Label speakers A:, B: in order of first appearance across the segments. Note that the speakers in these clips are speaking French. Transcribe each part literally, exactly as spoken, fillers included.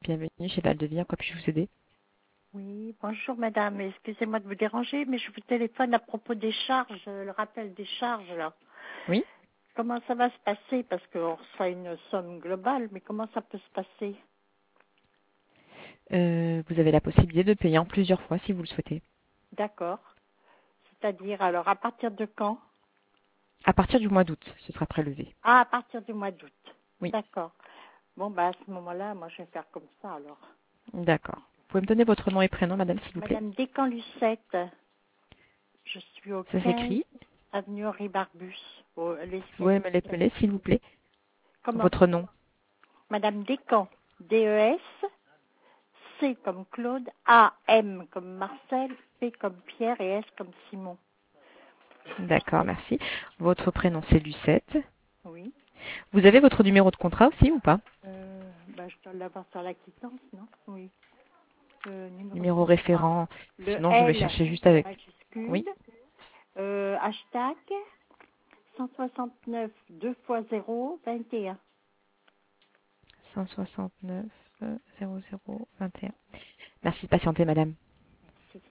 A: Bienvenue chez Val-de-Vie, en quoi puis-je vous aider?
B: Oui, bonjour madame, excusez-moi de vous déranger, mais je vous téléphone à propos des charges, euh, le rappel des charges là.
A: Oui.
B: Comment ça va se passer? Parce qu'on reçoit une somme globale, mais comment ça peut se passer?
A: Euh, vous avez la possibilité de payer en plusieurs fois si vous le souhaitez.
B: D'accord. C'est-à-dire, alors à partir de quand?
A: À partir du mois d'août, ce sera prélevé.
B: Ah, à partir du mois d'août.
A: Oui.
B: D'accord. Bon, bah à ce moment-là, moi je vais faire comme ça alors.
A: D'accord. Vous pouvez me donner votre nom et prénom, madame, s'il vous plaît?
B: Madame Descamps-Lucette, je suis au
A: Ça
B: quinze
A: s'écrit.
B: avenue Henri Barbus, au
A: Vous pouvez
B: l'Escalier.
A: me l'épeler, s'il vous plaît?
B: Comment?
A: Votre nom.
B: Madame Descamps, D E S, C comme Claude, A, M comme Marcel, P comme Pierre et S comme Simon.
A: D'accord, merci. Votre prénom, c'est Lucette.
B: Oui.
A: Vous avez votre numéro de contrat aussi ou pas?
B: Euh, bah, je dois l'avoir sur la quittance, non? Oui. Euh, numéro de
A: Numéro
B: contrat.
A: référent.
B: Le
A: Sinon, je vais
B: L
A: chercher juste avec.
B: majuscule.
A: Oui.
B: Euh, hashtag cent soixante-neuf deux fois zéro vingt et un.
A: cent soixante-neuf zéro zéro vingt et un. Merci de patienter, madame.
B: Merci.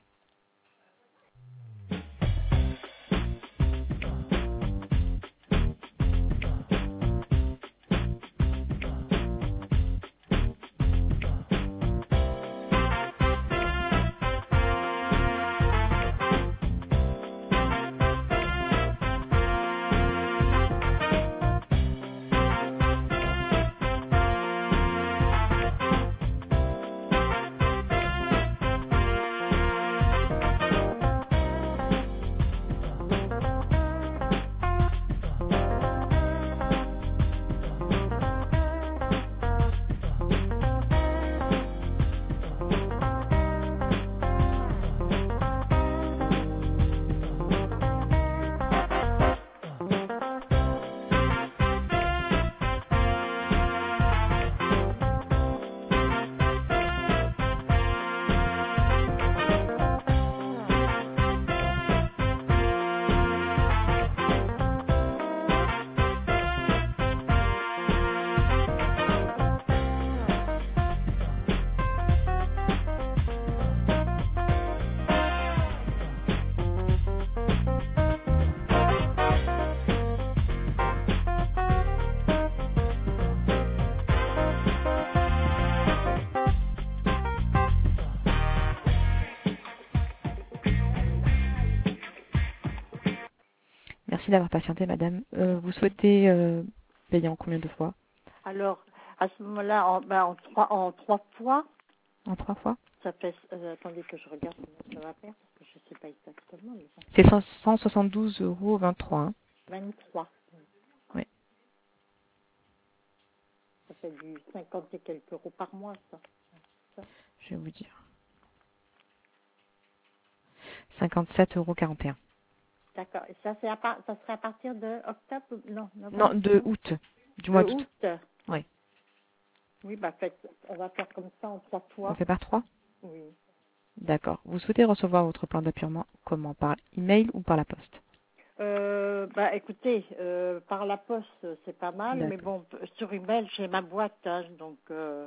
A: Merci d'avoir patienté, madame. Euh, vous souhaitez euh, payer en combien de fois?
B: Alors, à ce moment-là, en, bah, en, trois, en trois fois,
A: En trois fois?
B: ça fait... euh, attendez que je regarde combien ça va faire, parce que je ne sais pas exactement, mais bon,
A: C'est cent soixante-douze euros vingt-trois. Hein.
B: vingt-trois.
A: Oui.
B: Ça fait du cinquante et quelques euros par mois, ça. ça.
A: Je vais vous dire. cinquante-sept euros quarante et un.
B: D'accord. Et ça, c'est à part, ça serait à partir de octobre ou- Non,
A: Non,
B: novembre
A: de
B: non
A: août. Du
B: De
A: mois d'août.
B: août.
A: Oui.
B: Oui, bah, fait, on va faire comme ça en trois
A: On
B: fois.
A: fait par trois?
B: Oui.
A: D'accord. Vous souhaitez recevoir votre plan d'appurement comment? Par email ou par la poste?
B: Euh, bah, écoutez, euh, par la poste, c'est pas mal, mais
A: D'accord.
B: bon, p- sur email, j'ai ma boîte, hein, donc... Euh,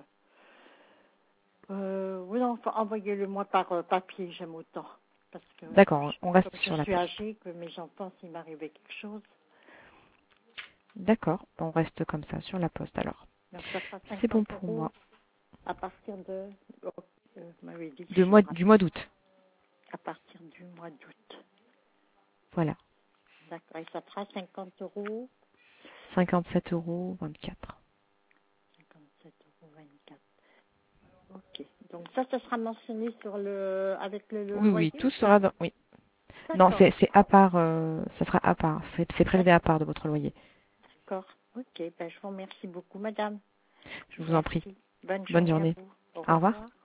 B: euh, oui, non, enfin, envoyez-le moi par euh, papier, j'aime autant. Parce que
A: D'accord, on
B: comme
A: reste
B: je
A: sur la
B: suis
A: poste.
B: âgée, que mes enfants, s'il m'arrivait quelque chose,
A: D'accord, on reste comme ça, sur la poste alors.
B: donc ça sera
A: C'est bon
B: cinquante
A: pour
B: euros
A: moi.
B: à partir de... Oh, euh, vous m'avez dit,
A: De
B: je me
A: mois,
B: rappelle,
A: du mois d'août.
B: à partir du mois d'août.
A: Voilà.
B: D'accord, et ça fera cinquante euros,
A: cinquante-sept euros vingt-quatre.
B: cinquante-sept euros vingt-quatre. Ok, donc ça, ça sera mentionné sur le, avec le, le
A: Oui, oui,
B: loyer,
A: tout
B: ça.
A: sera dans... Oui. Non,
B: D'accord,
A: c'est c'est à part, euh, ça sera à part. C'est c'est prélevé à part de votre loyer.
B: d'accord. Ok, ben, je vous remercie beaucoup, madame.
A: Je vous en prie.
B: Merci. Bonne
A: Bonne
B: journée à
A: journée.
B: vous. Au
A: Au revoir.
B: revoir.